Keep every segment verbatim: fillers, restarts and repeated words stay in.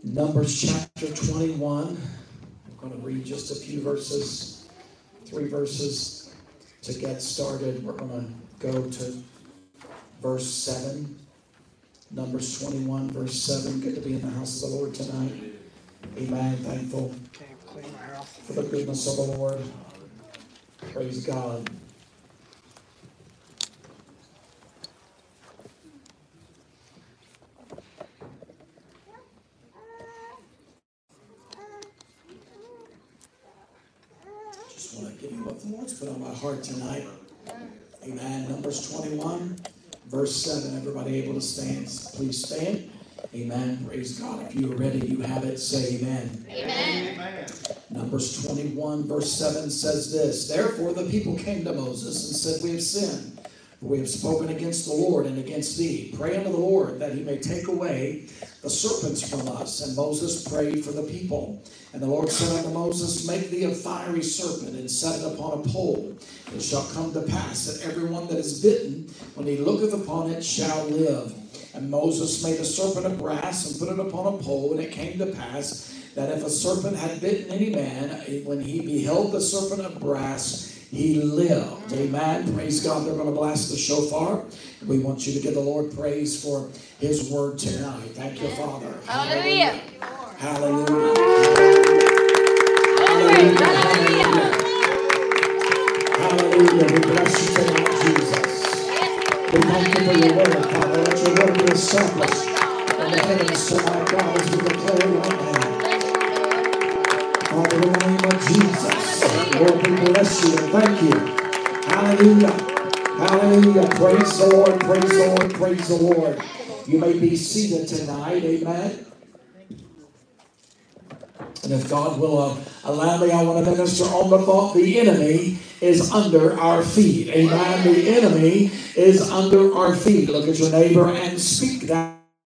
Numbers chapter twenty-one. I'm going to read just a few verses, three verses to get started. We're going to go to verse seven. Numbers twenty-one, verse seven. Good to be in the house of the Lord tonight. Amen. Thankful for the goodness of the Lord. Praise God. Just want to give you what the Lord's put on my heart tonight. Amen. Numbers twenty-one, verse seven. Everybody able to stand? Please stand. Amen. Praise God. If you are ready, you have it. Say amen. Amen. Amen. Numbers twenty-one, verse seven says this. Therefore the people came to Moses and said, we have sinned, for we have spoken against the Lord and against thee. Pray unto the Lord that he may take away the serpents from us. And Moses prayed for the people. And the Lord said unto Moses, make thee a fiery serpent, and set it upon a pole. It shall come to pass that everyone that is bitten, when he looketh upon it, shall live. And Moses made a serpent of brass, and put it upon a pole. And it came to pass that if a serpent had bitten any man, when he beheld the serpent of brass, he lived. Amen. Praise God. They're going to blast the shofar. We want you to give the Lord praise for his word tonight. Thank you, Father. Hallelujah. Hallelujah. Hallelujah. Hallelujah. Hallelujah. We bless you tonight, Jesus. We thank you for your word, Father. Let your word be established in the heavens tonight, God, as we declare right now. Father, in the name of Jesus, Lord, we bless you and thank you. Hallelujah. Hallelujah. Praise the Lord. Praise the Lord. Praise the Lord. You may be seated tonight. Amen. And if God will uh, allow me, I want to minister on the thought, the enemy is under our feet. Amen. The enemy is under our feet. Look at your neighbor and speak that.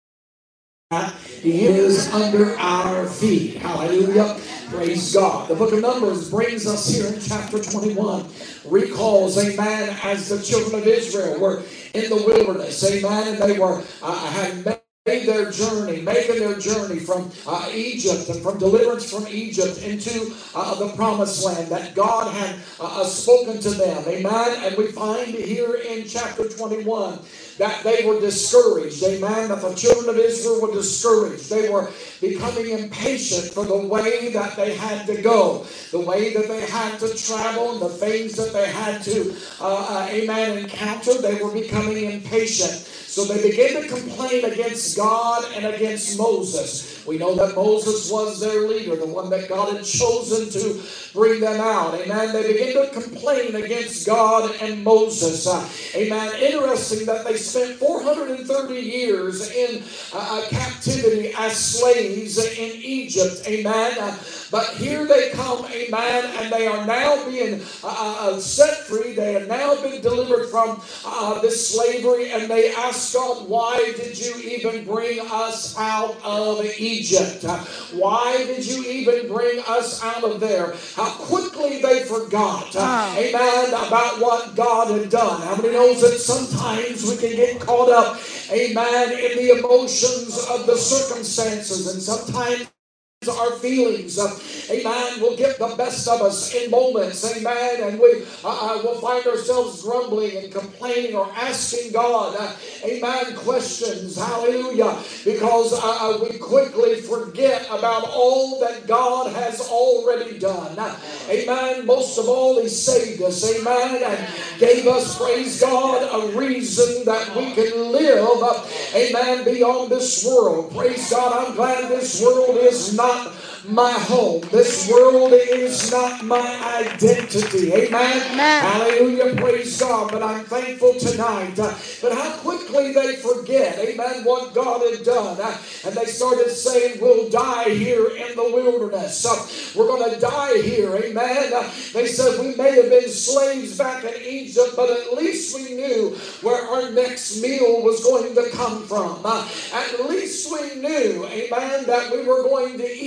He is under our feet. Hallelujah. Praise God. The book of Numbers brings us here in chapter twenty-one. Recalls, amen, as the children of Israel were in the wilderness. Amen. And they were, uh, had made made their journey, making their journey from uh, Egypt and from deliverance from Egypt into uh, the promised land that God had uh, spoken to them. Amen. And we find here in chapter twenty-one that they were discouraged. Amen. That the children of Israel were discouraged. They were becoming impatient for the way that they had to go, the way that they had to travel, and the things that they had to, uh, uh, amen, encounter. They were becoming impatient. So they began to complain against God and against Moses. We know that Moses was their leader, the one that God had chosen to bring them out. Amen. They began to complain against God and Moses. Uh, amen. Interesting that they spent four hundred thirty years in uh, captivity as slaves in Egypt. Amen. Uh, but here they come, amen, and they are now being uh, set free. They have now been delivered from uh, this slavery, and they ask God, why did you even bring us out of Egypt? Uh, why did you even bring us out of there? How quickly they forgot, uh, amen, about what God had done. How many knows that sometimes we can get caught up, amen, in the emotions of the circumstances, and sometimes our feelings, uh, amen, will get the best of us in moments, amen, and we uh, will find ourselves grumbling and complaining or asking God, uh, amen, questions, hallelujah, because uh, we quickly forget about all that God has already done. Uh, amen. Most of all, he saved us, amen, and gave us, praise God, a reason that we can live, uh, amen, beyond this world. Praise God, I'm glad this world is not my home. This world is not my identity. Amen. Amen. Hallelujah. Praise God. But I'm thankful tonight. Uh, but how quickly they forget, amen, what God had done. Uh, and they started saying, we'll die here in the wilderness. Uh, we're going to die here. Amen. Uh, they said we may have been slaves back in Egypt, but at least we knew where our next meal was going to come from. Uh, at least we knew, amen, that we were going to eat. Uh,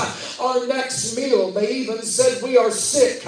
our next meal. They even said we are sick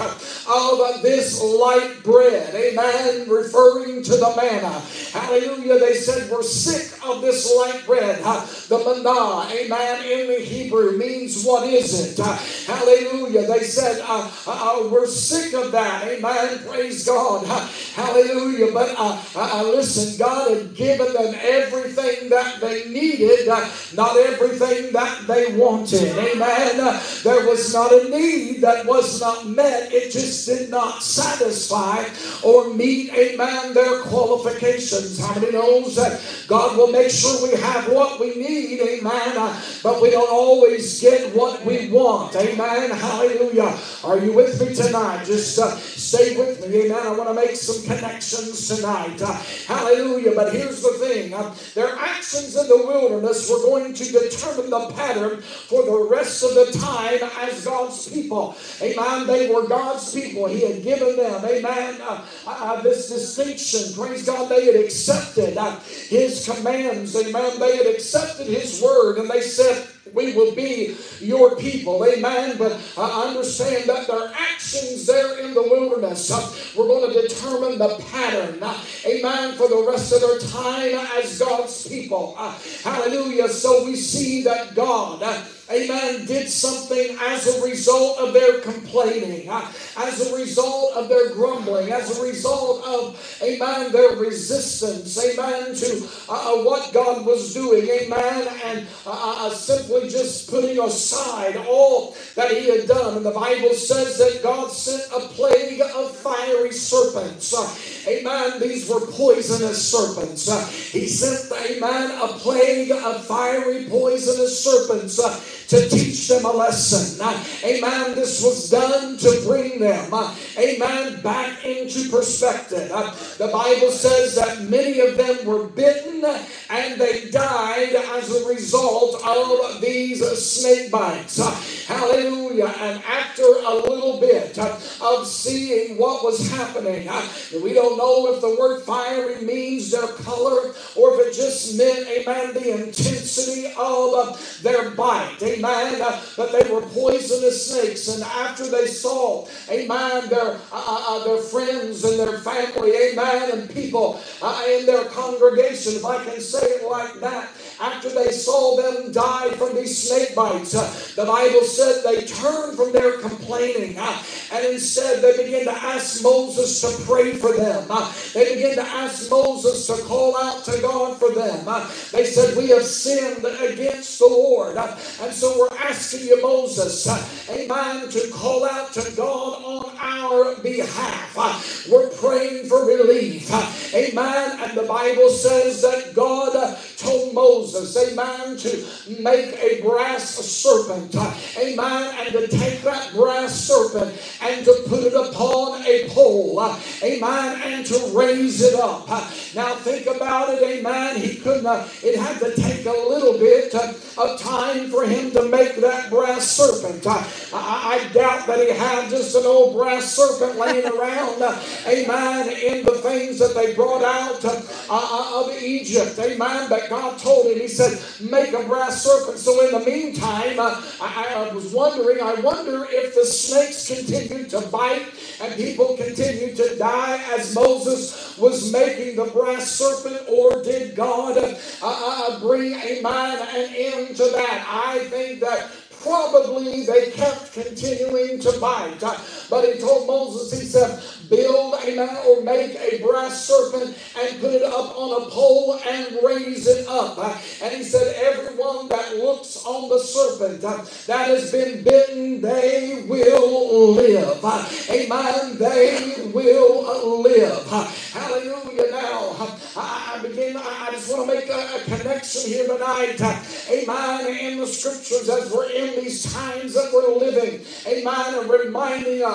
of this light bread. Amen. Referring to the manna. Hallelujah. They said we're sick of this light bread. The manna, amen, in the Hebrew means what is it? Hallelujah. They said uh, uh, we're sick of that. Amen. Praise God. Hallelujah. But uh, uh, listen, God had given them everything that they needed, uh, not everything that they wanted. Amen. Uh, there was not a need that was not met. It just did not satisfy or meet, amen, their qualifications. How many knows that God will make sure we have what we need, amen, uh, but we don't always get what we want. Amen. Hallelujah. Are you with me tonight? Just uh, stay with me. Amen. I want to make some connections tonight. Uh, hallelujah. But here's the thing. Uh, their actions in the wilderness were going to determine the pattern for the rest of the time as God's people. Amen. They were God's people. He had given them, amen, uh, uh, this distinction. Praise God. They had accepted uh, His commands. Amen. They had accepted His word, and they said, we will be your people. Amen. But I understand that their actions there in the wilderness uh, were going to determine the pattern. Uh, amen. For the rest of their time as God's people. Uh, hallelujah. So we see that God, uh, amen, did something as a result of their complaining, uh, as a result of their grumbling, as a result of, amen, their resistance, amen, to uh, what God was doing, amen, and uh, uh, simply just putting aside all that He had done. And the Bible says that God sent a plague of fiery serpents. Uh, amen. These were poisonous serpents. Uh, he sent, amen, a plague of fiery poisonous serpents uh, to teach them a lesson. Uh, amen. This was done to bring them, uh, amen, back into perspective. Uh, the Bible says that many of them were bitten and they died as a result of these snake bites. Uh, hallelujah. And after a little bit uh, of seeing what was happening, uh, we don't know if the word fiery means their color or if it just meant, amen, the intensity of uh, their bite. Amen. Uh, but they were poisonous snakes. And after they saw, amen, their, uh, uh, their friends and their family, amen, and people uh, in their congregation, if I can say it like that, after they saw them die from these snake bites, uh, the Bible said they turned from their complaining uh, and instead they began to ask Moses to pray for them. Uh, they began to ask Moses to call out to God for them. Uh, they said, we have sinned against the Lord. Uh, and so we're asking you, Moses, uh, amen, to call out to God on our behalf. Uh, we're praying for relief. Uh, amen. And the Bible says that God uh, told Moses, amen, to make a brass serpent, uh, amen, and to take that brass serpent and to put it upon a pole, uh, amen, and to raise it up. Uh, now think about it, amen. He couldn't, uh, it had to take a little bit uh, of time for him to make that brass serpent. Uh, I, I doubt that he had just an old brass serpent laying around, uh, amen, in the things that they brought out uh, uh, of Egypt, amen. But God told him, He said, make a brass serpent. So in the meantime, uh, I, I was wondering, I wonder if the snakes continued to bite and people continued to die as Moses was making the brass serpent, or did God uh, uh, bring, amen, an end to that? I think that probably they kept continuing to bite. Uh, but He told Moses, He said, build, amen, or make a brass serpent and put it up on a pole and raise it up. Uh, and He said, everyone that looks on the serpent uh, that has been bitten, they will live. Uh, amen. They will uh, live. Uh, hallelujah. Now, uh, I, I begin, I, I just want to make a, a connection here tonight. Uh, amen. In the scriptures as we're in these times that we're living. Amen. And reminding us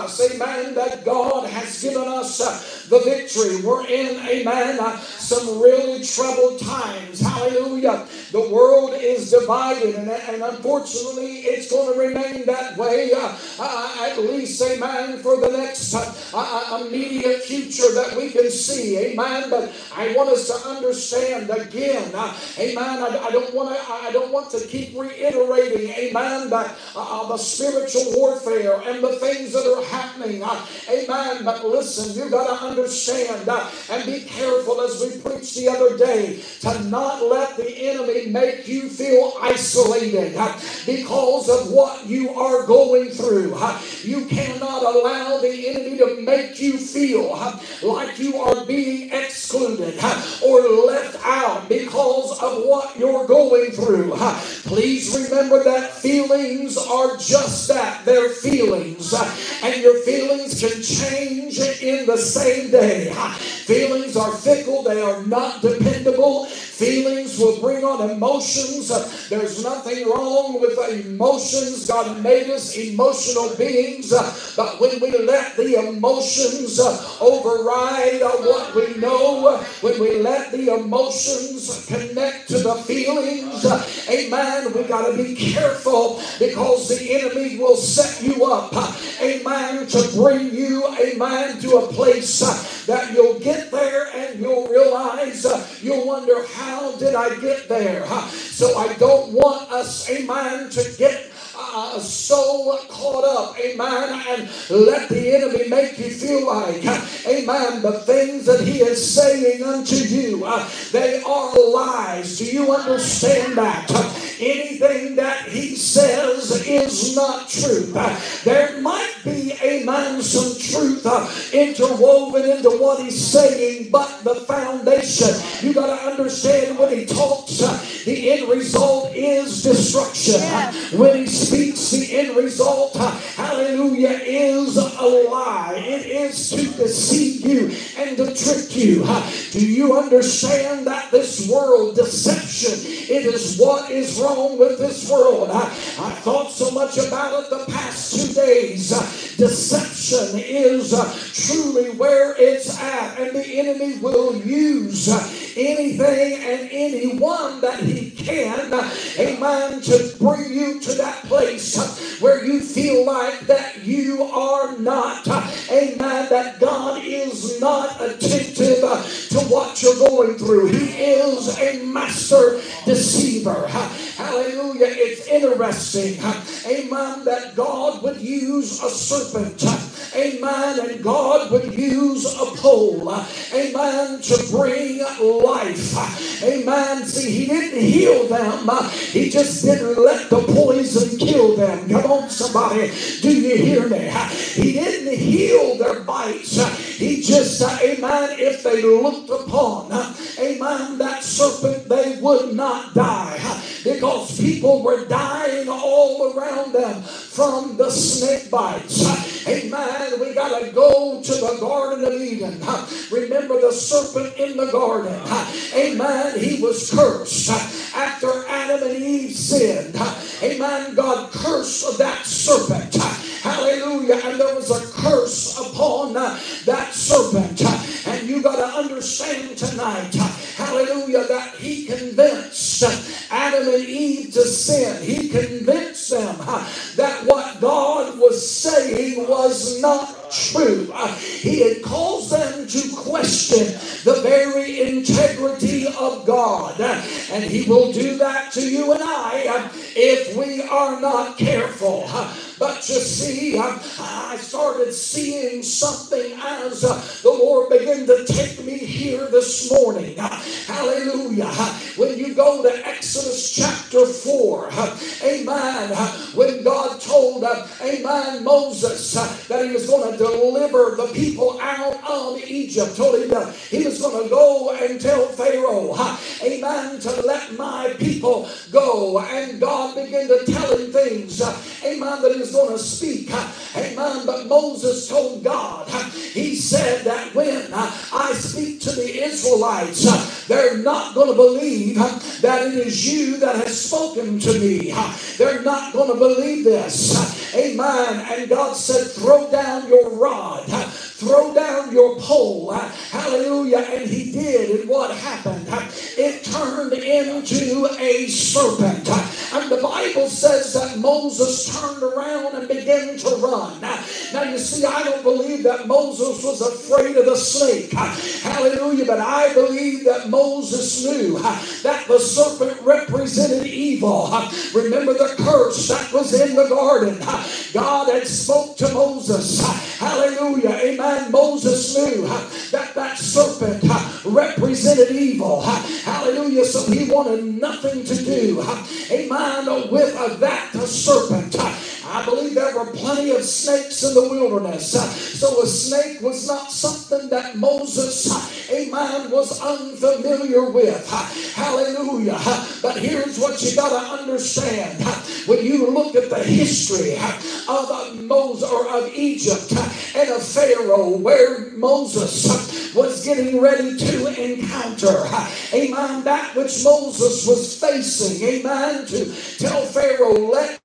us, amen, that God has given us uh, the victory. We're in, amen, uh, some really troubled times. Hallelujah. The world is divided, and, and unfortunately it's going to remain that way uh, uh, at least, amen, for the next uh, uh, immediate future that we can see. Amen. But I want us to understand again, uh, amen, I, I don't want to I don't want to keep reiterating, amen, that uh, the spiritual warfare and the things that are happening. Uh, amen. But listen, you got to understand uh, and be careful, as we preached the other day, to not let the enemy make you feel isolated uh, because of what you are going through. Uh, you cannot allow the enemy to make you feel uh, like you are being excluded uh, or left out because of what you're going through. Uh, please remember that feelings are just that. They're feelings. Uh, and your feelings can change in the same day. Uh, feelings are fickle. They are not dependable. Feelings will bring on emotions. Uh, there's nothing wrong with emotions. God made us emotional beings. Uh, but when we let the emotions uh, override uh, what we know, uh, when we let the emotions connect to the feelings, uh, amen, we got to be careful, because the enemy will set you up, uh, amen, to bring you, amen, to a place uh, that you'll get there and you'll realize, uh, you'll wonder, how did I get there? Uh, so I don't want us, amen, to get Uh, so caught up, amen, and let the enemy make you feel like, amen, the things that he is saying unto you, uh, they are lies. Do you understand that? Uh, anything that he says is not truth. Uh, there might be, amen, some truth uh, interwoven into what he's saying, but the foundation, you got to understand, when he talks, uh, the end result is destruction. Uh, when he speaks, the end result, uh, hallelujah, is a lie. It is to deceive you and to trick you. Uh, do you understand that this world, deception, it is what is wrong with this world? Uh, I thought so much about it the past two days. Uh, deception is uh, truly where it's at, and the enemy will use uh, anything and anyone that he can, uh, amen, to bring you to that place uh, where you feel like that you are not, uh, amen, that God is not attentive uh, to what you're going through. He is a master deceiver. Uh, hallelujah. It's interesting, uh, amen, that God would use a serpent, uh, amen, and God would use a pole, uh, amen, to bring life. Uh, amen. See, he didn't heal them. Uh, he just didn't let the poison kill them. Come on, somebody. Do you hear me? Uh, he didn't heal their bites. Uh, he just, uh, amen, if they looked upon, uh, amen, that serpent, they would not die. Uh, because people were dying all around them from the snake bites. Uh, amen. We got to go to the Garden of Eden. Uh, remember the serpent in the garden. Uh, amen. He was cursed. Uh, after Adam and Eve sinned, uh, amen, God cursed that serpent. Uh, hallelujah. And there was a curse upon uh, that serpent. Uh, and you got to understand tonight, uh, hallelujah, that he convinced uh, Adam and Eve to sin. He convinced them uh, that what God was saying was not true. Uh, he had caused them to question the very integrity of God. Uh, and he will do that to you and I uh, if we are not careful. Uh, but you see, uh, I started seeing something as uh, the Lord began to take me here this morning. Uh, hallelujah. Uh, when you go to Exodus chapter four, uh, amen, uh, when God told, uh, amen, Moses uh, that he was going to deliver the people out of Egypt, told him that he was going to go and tell Pharaoh, uh, amen, to let my people go. And God began to tell him things, uh, amen, that he was going to speak. Uh, amen. But Moses told God, uh, he said that when uh, I speak to the Israelites, uh, they're not going to believe uh, that it is you that has spoken to me. Uh, they're not going to believe this. Uh, Amen. And God said, throw down your rod. Throw down your pole. Hallelujah. And he did. And what happened? It turned into a serpent. And the Bible says that Moses turned around and began to run. Now, now you see, I don't believe that Moses was afraid of the snake. Hallelujah. But I believe that Moses knew that the serpent represented evil. Remember the curse that was in the garden. God had spoke to Moses. Hallelujah. Amen. Moses knew that that serpent represented evil. Hallelujah. So he wanted nothing to do, amen, with that serpent. I believe there were plenty of snakes in the wilderness. So a snake was not something that Moses, amen, was unfamiliar with. Hallelujah. But here's what you got to understand. When you look at the history of Moses or of Egypt and of Pharaoh, where Moses was getting ready to encounter, amen, that which Moses was facing, amen, to tell Pharaoh, let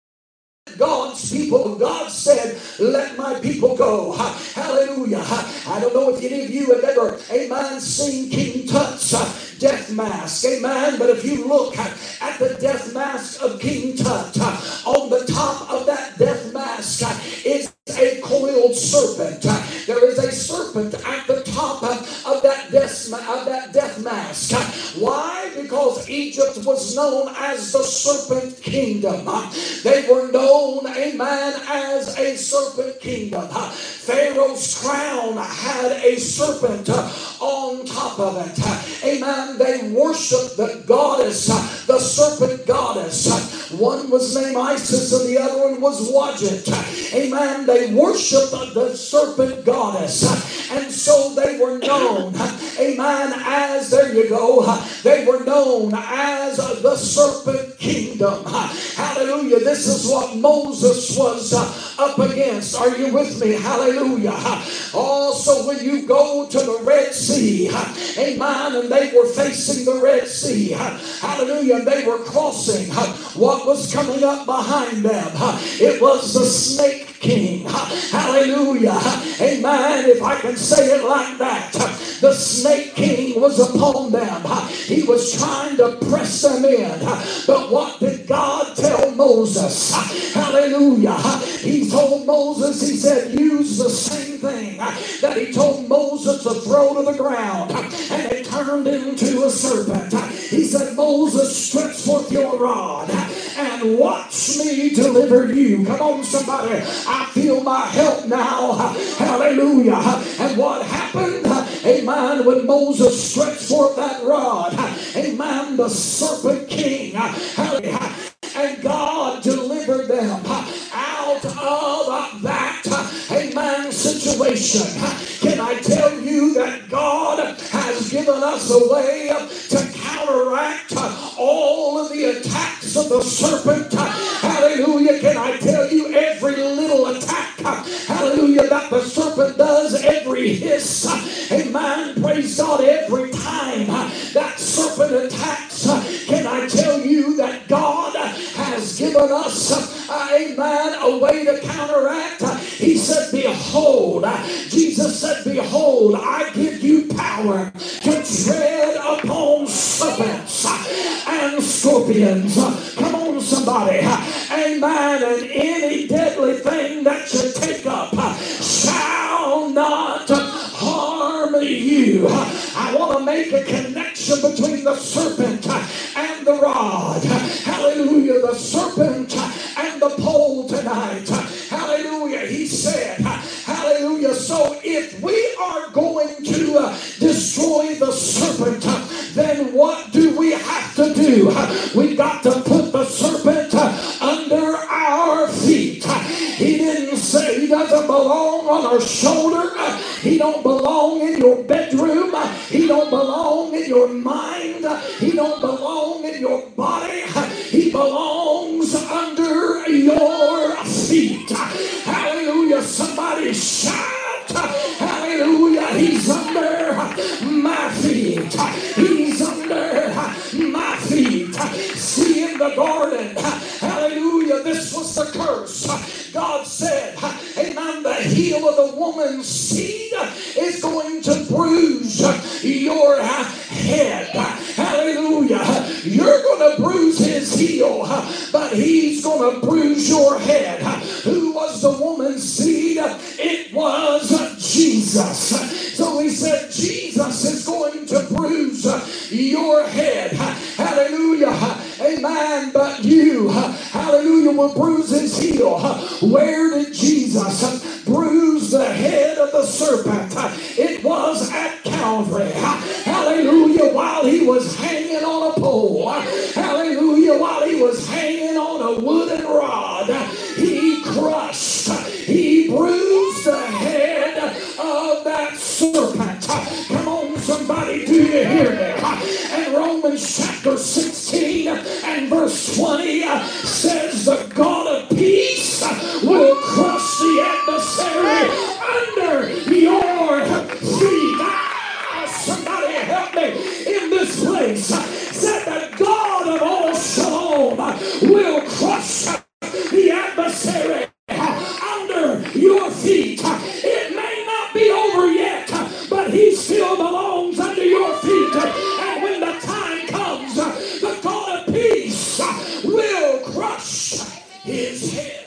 God's people, God said, let my people go. Hallelujah. I don't know if any of you have ever, amen, seen King Tut's death mask. Amen. But if you look at the death mask of King Tut, on the top of that death mask is a coiled serpent. There is a serpent at the top of that death, of that death mask. Why? Because Egypt was known as the serpent kingdom. They were known, amen, as a serpent kingdom. Pharaoh's crown had a serpent on top of it. Amen. They worshiped the goddess, the serpent goddess. One was named Isis and the other one was Wadjet. Amen. They worshiped the serpent goddess. And so they were known, amen, as, there you go, they were known as the serpent kingdom. Hallelujah. This is what Moses was up against. Are you with me? Hallelujah. Also, when you go to the Red Sea, amen, and they were facing the Red Sea, hallelujah, and they were crossing, what was coming up behind them? It was the snake king. Hallelujah. Amen. If I can say it like that, the snake king was upon them. He was trying to press them in. But what did God tell Moses? Hallelujah. He told Moses, he said, use the same thing that he told Moses to throw to the ground, and it turned into a serpent. He said, Moses, stretch forth your rod and watch me deliver you. Come on, somebody. I feel my help now. Hallelujah. And what happened? Amen. When Moses stretched forth that rod, amen, the serpent king, hallelujah, and God delivered them out of that, amen, situation. Can I tell you that God has given us a way to counteract all of the attacks of the serpent? Hallelujah. Can I tell you, every little attack, hallelujah, that the serpent does, every hiss, amen, praise God, every time that serpent attacks, can I tell you that God has given us, amen, a way to counteract? He said, behold, Jesus said, behold, I give you power to tread upon serpents and scorpions. Come on, somebody. Amen. And any deadly thing that you take up shall not harm you. I want to make a connection between the serpent and the rod. Hallelujah. The serpent and the pole tonight. Hallelujah. He said, hallelujah. So if we are going to uh, destroy the serpent, uh, then what do we have to do? Uh, we got to put the serpent uh, under our feet. Uh, he didn't say, he doesn't belong on our shoulder. Uh, he don't belong in your bedroom. Uh, he don't belong in your mind. Uh, he don't belong in your body. Uh, he belongs under your feet. Uh, hallelujah. Somebody shout. Hallelujah. He's under my feet. He's under my feet. See, in the garden, hallelujah, Hallelujah. This was the curse. God said, amen, the heel of the woman's seed is going to bruise your head. Hallelujah. You're going to bruise his heel, but he's going to bruise your head. Who was the woman's seed? It was Jesus. So he said, Jesus is going to bruise your head. Hallelujah. Amen. But you, hallelujah, will bruise his heel. Where did Jesus bruise the head of the serpent? It was at Calvary. Hallelujah. While he was hanging on a pole. Hallelujah. While he was hanging on a wooden rod. He crushed. He bruised the head of that serpent. Come on, somebody, do you hear me? And Romans chapter sixteen and verse twenty says the God of peace will crush the adversary under your feet. Ah, somebody help me in this place. Said the God of all shalom will crush the adversary under your feet. It may not be over yet, but he still belongs under your feet. And when the time comes, the God of peace will crush his head.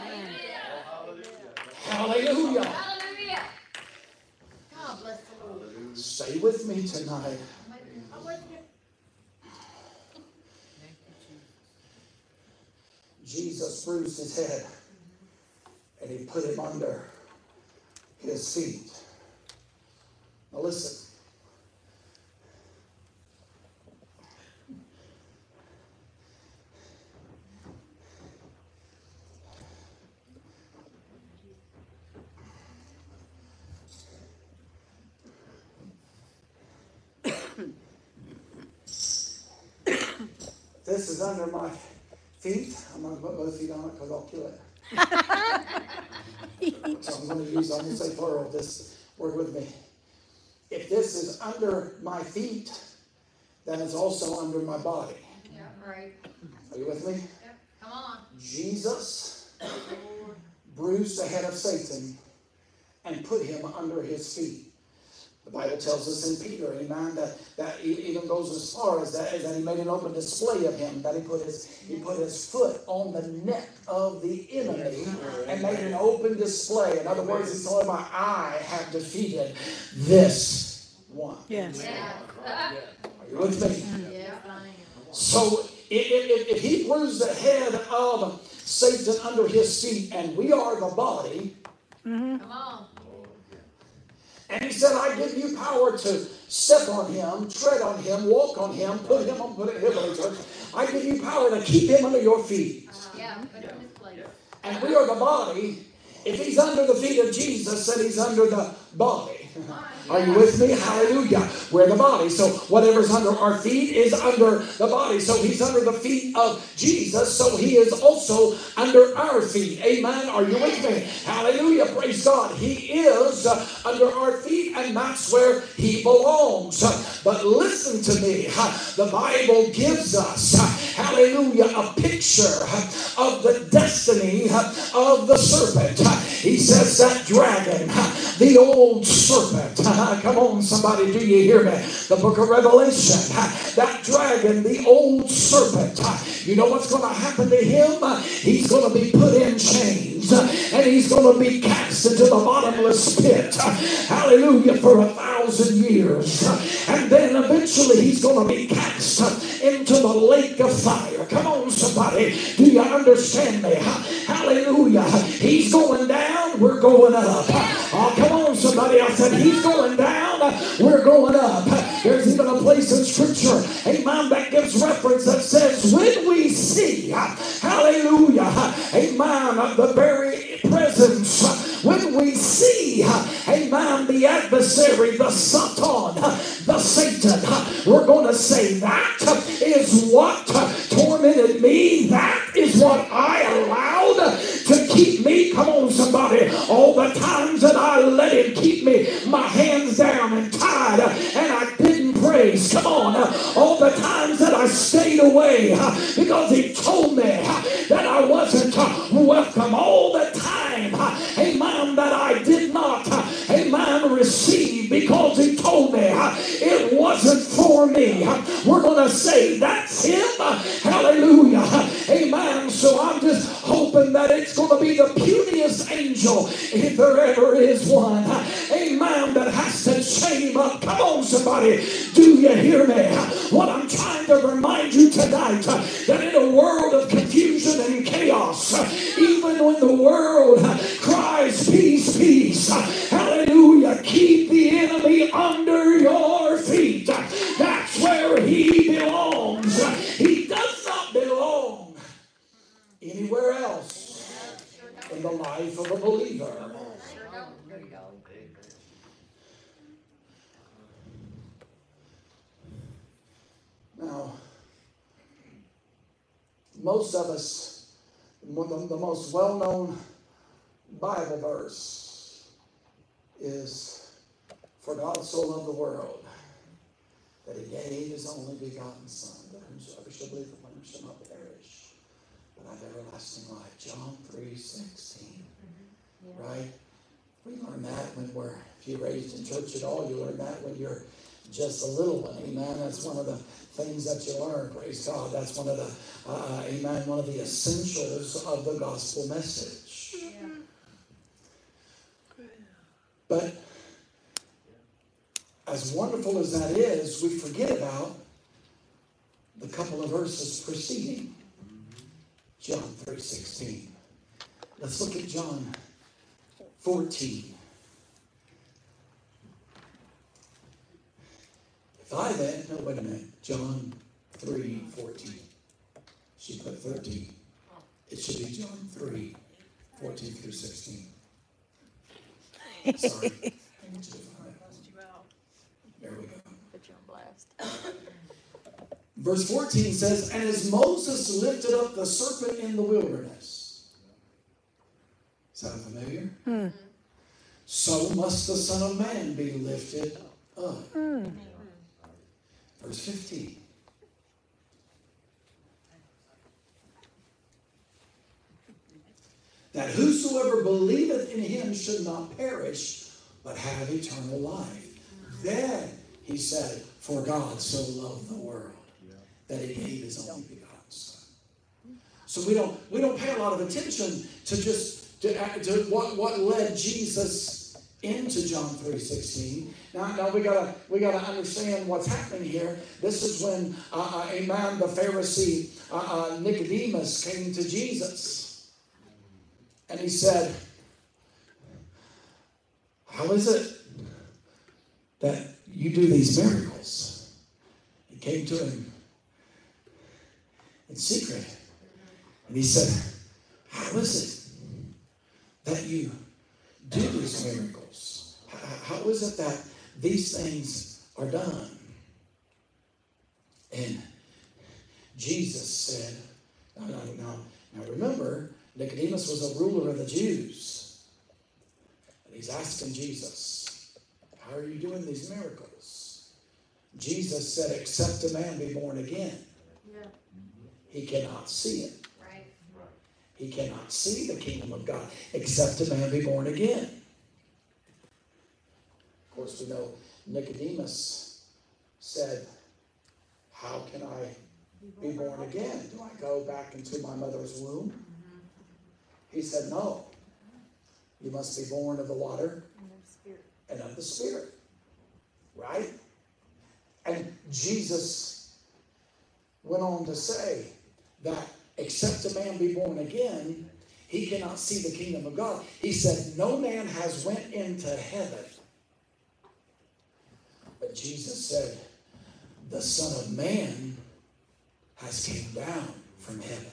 Hallelujah. Hallelujah. God bless the Lord. Stay with me tonight. Jesus bruised his head and he put him under his feet. Now listen. This is under my feet. I'm not going to put both feet on it because I'll kill it. So I'm going to use, I'm going to say plural, this word with me. If this is under my feet, then it's also under my body. Yeah, right. Are you with me? Yep. Come on. Jesus bruised the head of Satan and put him under his feet. The Bible tells us in Peter, amen, that, that he even goes as far as that, as that he made an open display of him, that he put his he put his foot on the neck of the enemy and made an open display. In other words, he told him, I have defeated this one. Yes. Yeah. Are you with me? Yeah. So if, if, if he bruised the head of Satan under his feet, and we are the body, mm-hmm. Come on. and he said, I give you power to step on him, tread on him, walk on him, put him on, put him on church. I give you power to keep him under your feet. Uh, yeah, put him in his place. And we are the body. If he's under the feet of Jesus, then he's under the body. Are you with me? Hallelujah. We're the body. So whatever's under our feet is under the body. So he's under the feet of Jesus. So he is also under our feet. Amen. Are you with me? Hallelujah. Praise God. He is uh, under our feet, and that's where he belongs. But listen to me. The Bible gives us, hallelujah, a picture of the destiny of the serpent. He says that dragon, the old serpent. Come on, somebody, do you hear me? The book of Revelation, that dragon, the old serpent. You know what's going to happen to him? He's going to be put in chains, and he's going to be cast into the bottomless pit. Hallelujah, for a thousand years. And then eventually he's going to be cast into the lake of fire. Come on, somebody, do you understand me? Hallelujah. He's going down, we're going up. Oh, come on, somebody. I said, he's going down, we're going up. There's even a place in Scripture, amen, that gives reference that says, when we see, hallelujah, amen, the very presence, when we see, amen, the adversary, the Satan, the Satan, we're going to say, that is what tormented me. That is what I allowed to keep me. Come on, somebody. All the times that I let him keep me, my hands down and tied, and I didn't praise. Come on. All the times that I stayed away because he told me that I wasn't say that's him. Hallelujah. Amen. So I'm just hoping that it's going to be the puniest angel, if there ever is one. Amen. That has to chain him up. Come on, somebody. Do you hear me? What I'm trying to remind you tonight, that in a world of confusion and chaos, even when the world cries peace, peace, hallelujah, keep the enemy under your feet. That's where he belongs. He does not belong anywhere else in the life of a believer. Now, most of us, the most well-known Bible verse is, "For God so loved the world that he gave his only begotten Son, that whosoever shall believe in him shall not perish, but have everlasting life." John three sixteen. Right? We learn that when we're, if you're raised in church at all, you learn that when you're just a little one. Amen. That's one of the things that you learn. Praise God. That's one of the, uh, amen, one of the essentials of the gospel message. Yeah. But as wonderful as that is, we forget about the couple of verses preceding John three sixteen. Let's look at John fourteen. If I then, no, wait a minute, John three fourteen. She put thirteen. It should be John three fourteen through sixteen. Sorry. I need you to find it. There we go. Put you on blast. Verse fourteen says, "And as Moses lifted up the serpent in the wilderness." Sound familiar? Hmm. "So must the Son of Man be lifted up." Hmm. Verse fifteen. "That whosoever believeth in him should not perish, but have eternal life." Then he said, "For God so loved the world that he gave his only begotten Son." So we don't we don't pay a lot of attention to just to, to what, what led Jesus into John three sixteen. Now, now we gotta we gotta understand what's happening here. This is when uh, uh, amen, the Pharisee uh, uh, Nicodemus came to Jesus, and he said, "How is it that you do these miracles?" He came to him in secret, and he said, "How is it that you do these miracles? How, how is it that these things are done?" And Jesus said, "No, no, no. Now remember, Nicodemus was a ruler of the Jews, and he's asking Jesus, 'How are you doing these miracles?' Jesus said, 'Except a man be born again, yeah, he cannot see it." Right. He cannot see the kingdom of God except a man be born again. Of course, we know Nicodemus said, "How can I be born again? Do I go back into my mother's womb?" Mm-hmm. He said, "No. You must be born of the water and of the Spirit." And of the Spirit. Right? And Jesus went on to say that except a man be born again, he cannot see the kingdom of God. He said, "No man has went into heaven." But Jesus said, "The Son of Man has came down from heaven."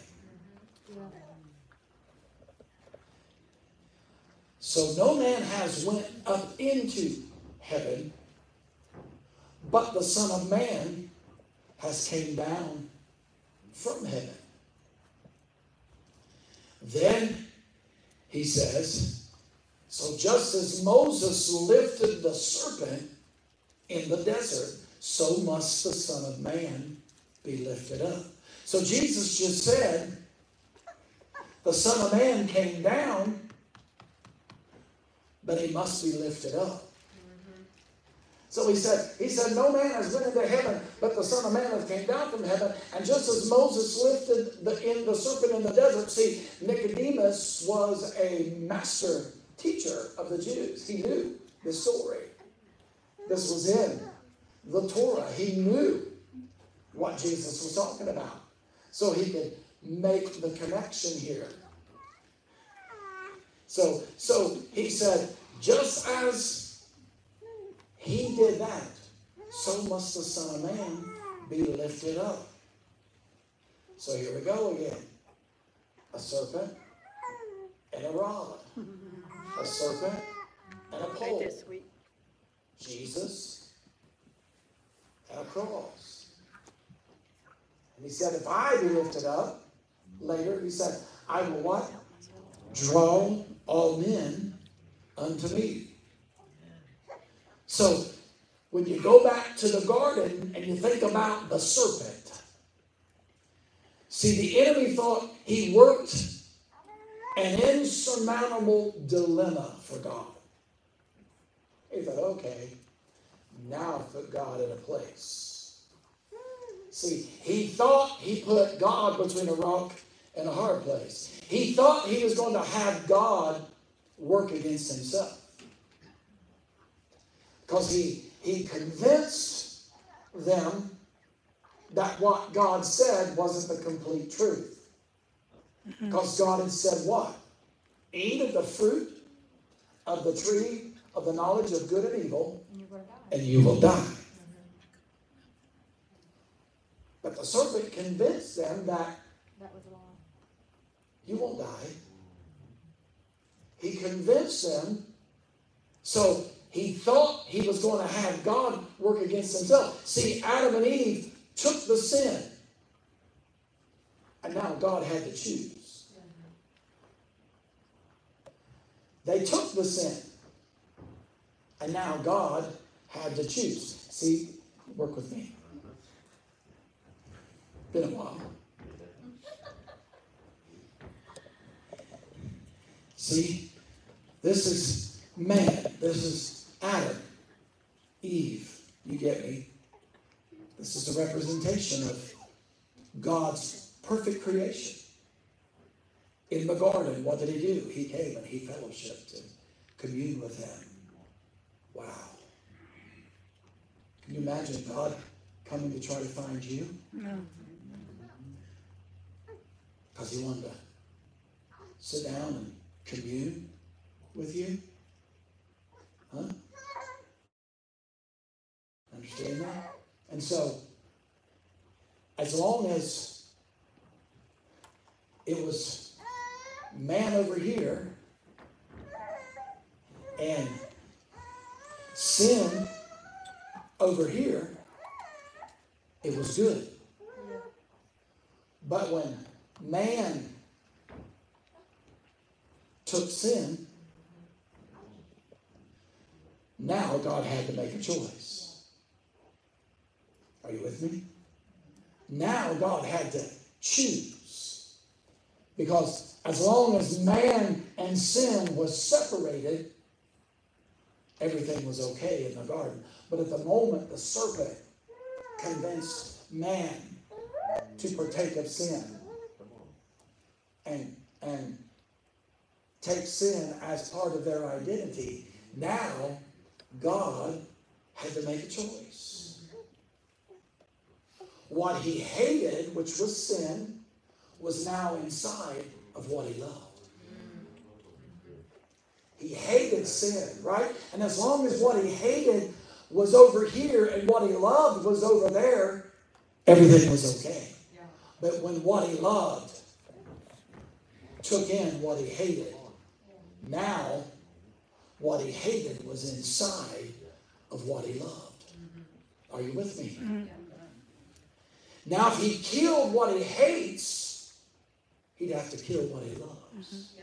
So no man has went up into heaven, but the Son of Man has came down from heaven. Then he says, so just as Moses lifted the serpent in the desert, so must the Son of Man be lifted up. So Jesus just said, the Son of Man came down, but he must be lifted up. Mm-hmm. So he said, he said, no man has went into heaven, but the Son of Man has came down from heaven. And just as Moses lifted the, in the serpent in the desert, see, Nicodemus was a master teacher of the Jews. He knew this story. This was in the Torah. He knew what Jesus was talking about. So he could make the connection here. So, so he said, just as he did that, so must the Son of Man be lifted up. So here we go again. A serpent and a rod. A serpent and a pole. Jesus and a cross. And he said, if I be lifted up, later he said, I will what? Draw all men unto me. So, when you go back to the garden and you think about the serpent, see, the enemy thought he worked an insurmountable dilemma for God. He thought, okay, now put God in a place. See, he thought he put God between a rock and a hard place. He thought he was going to have God work against himself. Because he, he convinced them that what God said wasn't the complete truth. Because God had said what? Eat of the fruit of the tree of the knowledge of good and evil, and you will die. But the serpent convinced them that you won't die. He convinced them, so he thought he was going to have God work against himself. See, Adam and Eve took the sin. And now God had to choose. They took the sin. And now God had to choose. See, work with me. Been a while. See, this is man. This is Adam, Eve, you get me? This is a representation of God's perfect creation. In the garden, what did he do? He came and he fellowshiped and communed with him. Wow. Can you imagine God coming to try to find you? No. Because he wanted to sit down and commune with you? Huh? Understand that? And so, as long as it was man over here and sin over here, it was good. But when man took sin, now God had to make a choice. Are you with me? Now God had to choose. Because as long as man and sin was separated, everything was okay in the garden. But at the moment the serpent convinced man to partake of sin and, and take sin as part of their identity, now God had to make a choice. What he hated, which was sin, was now inside of what he loved. He hated sin, right? And as long as what he hated was over here and what he loved was over there, everything was okay. But when what he loved took in what he hated, now what he hated was inside of what he loved. Are you with me? Now, if he killed what he hates, he'd have to kill what he loves. Mm-hmm.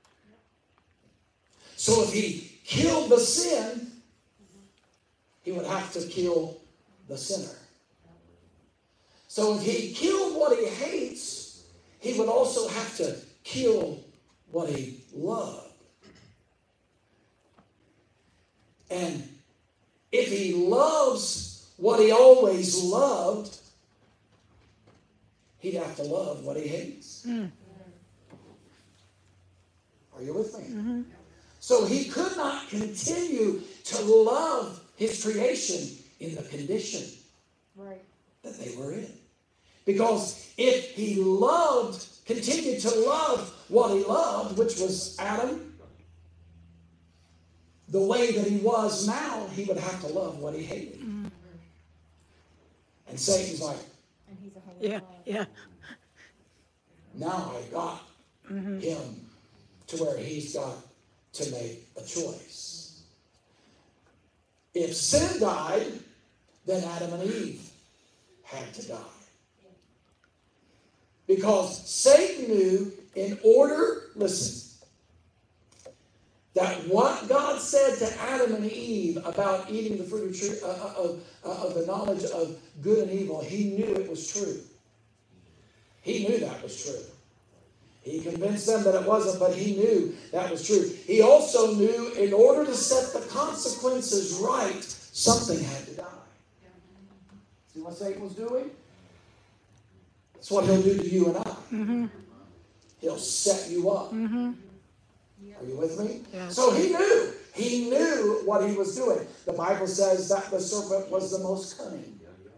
So if he killed the sin, he would have to kill the sinner. So if he killed what he hates, he would also have to kill what he loved. And if he loves what he always loved, he'd have to love what he hates. Mm. Are you with me? Mm-hmm. So he could not continue to love his creation in the condition right. that they were in. Because if he loved, continued to love what he loved, which was Adam, the way that he was now, he would have to love what he hated. Mm-hmm. And Satan's like, and he's a yeah, God. yeah. Now I got mm-hmm. him to where he's got to make a choice. If sin died, then Adam and Eve had to die. Because Satan knew in order, listen, that what God said to Adam and Eve about eating the fruit of, tree, uh, of, uh, of the knowledge of good and evil, he knew it was true. He knew that was true. He convinced them that it wasn't, but he knew that was true. He also knew in order to set the consequences right, something had to die. See what Satan was doing? That's what he'll do to you and I. Mm-hmm. He'll set you up. Mm-hmm. Are you with me? Yes. So he knew. He knew what he was doing. The Bible says that the serpent was the most cunning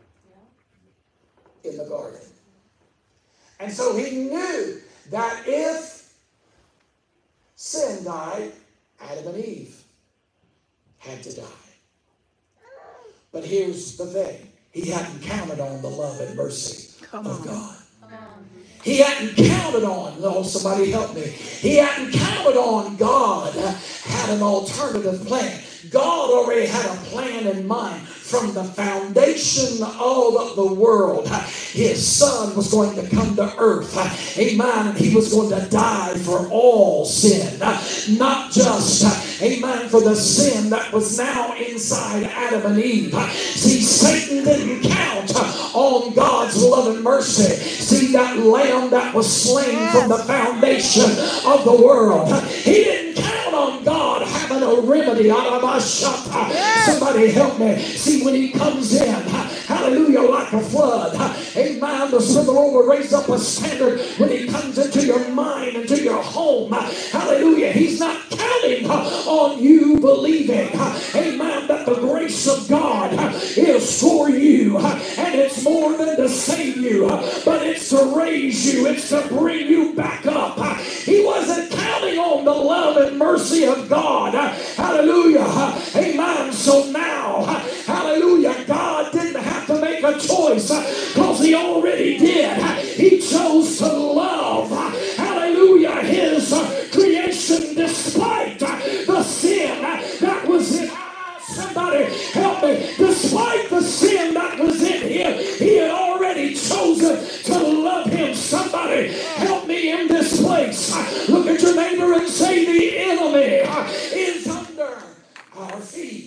in the garden. And so he knew that if sin died, Adam and Eve had to die. But here's the thing. He hadn't counted on the love and mercy Come of on. God. He hadn't counted on, no, somebody help me. He hadn't counted on God had an alternative plan. God already had a plan in mind from the foundation of the world. His son was going to come to earth. Amen. And he was going to die for all sin. Not just, amen, for the sin that was now inside Adam and Eve. See, Satan didn't count on God's love and mercy. See, that lamb that was slain from the foundation of the world. He didn't count on God having a remedy. Somebody help me. See, when he comes in, hallelujah, like a flood, amen, the Spirit of the Lord will raise up a standard when he comes into your mind, into your home. Hallelujah. He's not counting on you believing, amen, that the grace of God is for you, and it's more than to save you, but it's to raise you, it's to bring you back up. He wasn't counting on the love and mercy of God. Hallelujah. Amen. So now, hallelujah, God didn't have to make a choice because he already did. He chose to love, hallelujah, his creation despite the sin that was in. Somebody help me. Despite the sin that was in him, he had already chosen to love him. Somebody help me in this place. Look at your neighbor and say, the enemy is under our feet.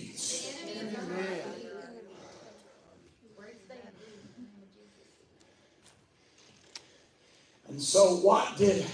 And so what did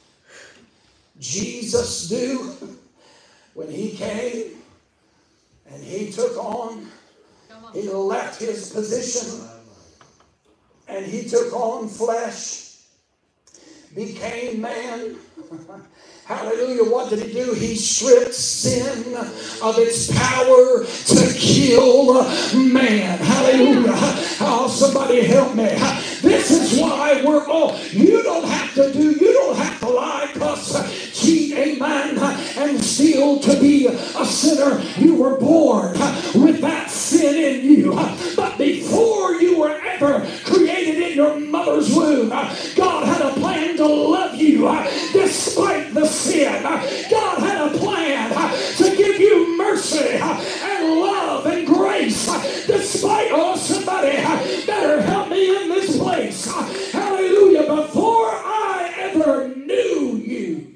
Jesus do when he came? And he took on, he left his position, and he took on flesh, became man. Hallelujah. What did he do? He stripped sin of its power to kill man. Hallelujah. Oh, somebody help me. This is why we're all, you don't have to do, you don't have to lie, cuss, cheat, amen, and steal to be a sinner. You were born with that sin in you. But before you were ever created in your mother's womb, God had a plan to love you despite the sin. God had a plan to give you mercy and love and grace despite, oh, somebody better help me in this place. Hallelujah. Before I ever knew you,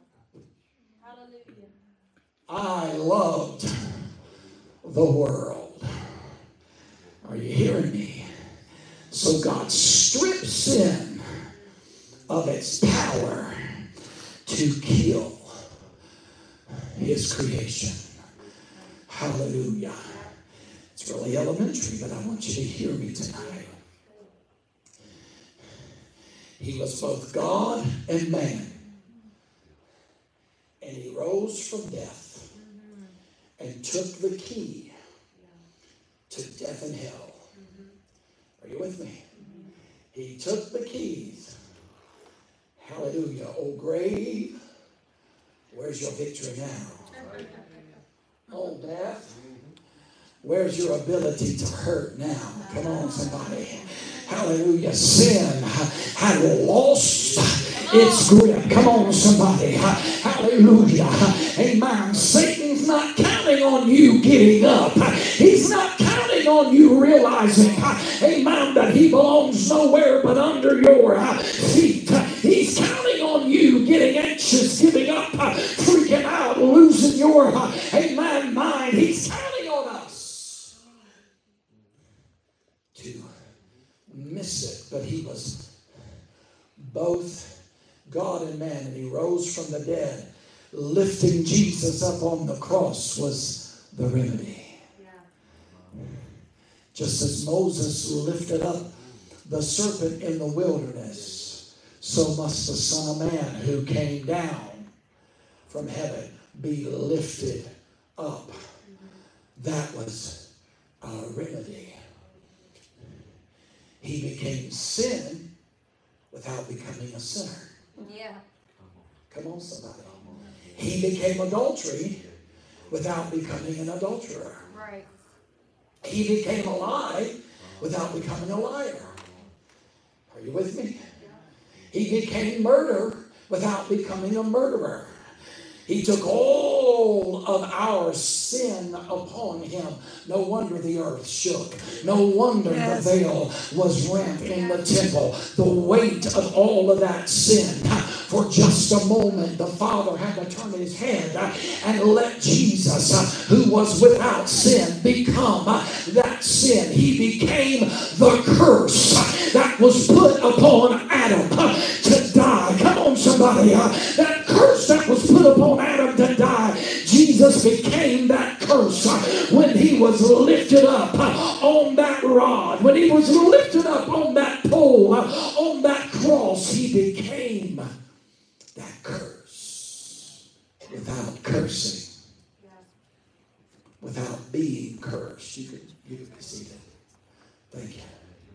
I loved the world. Are you hearing me? So God stripped sin of its power to kill his creation. Hallelujah. It's really elementary, but I want you to hear me tonight. He was both God and man. And he rose from death and took the key to death and hell. Are you with me? He took the keys. Hallelujah. Oh, grave, where's your victory now? Oh, death, where's your ability to hurt now? Come on, somebody. Hallelujah. Sin had lost its grip. Come on, somebody. Hallelujah. Amen. Satan's not counting on you getting up. He's not counting on you realizing, amen, that he belongs nowhere but under your feet. He's counting on you getting anxious, giving up, freaking out, losing your, amen, mind. He's counting on us to miss it. But he was both God and man, and he rose from the dead. Lifting Jesus up on the cross was the remedy. Yeah. Just as Moses lifted up the serpent in the wilderness, so must the Son of Man who came down from heaven be lifted up. That was our remedy. He became sin without becoming a sinner. Yeah. Come on, somebody. He became adultery without becoming an adulterer. Right. He became a lie without becoming a liar. Are you with me? He became murder without becoming a murderer. He took all of our sin upon him. No wonder the earth shook. No wonder yes. the veil was rent in the temple. The weight of all of that sin. For just a moment, the Father had to turn his head and let Jesus, who was without sin, become that sin. He became the curse that was put upon Adam to die. Come on, somebody. That curse that was put upon Adam to die, Jesus became that curse when he was lifted up on that rod, when he was lifted up on that pole, on that cross. He became that curse without cursing, without being cursed. You could, you could see that. Thank you.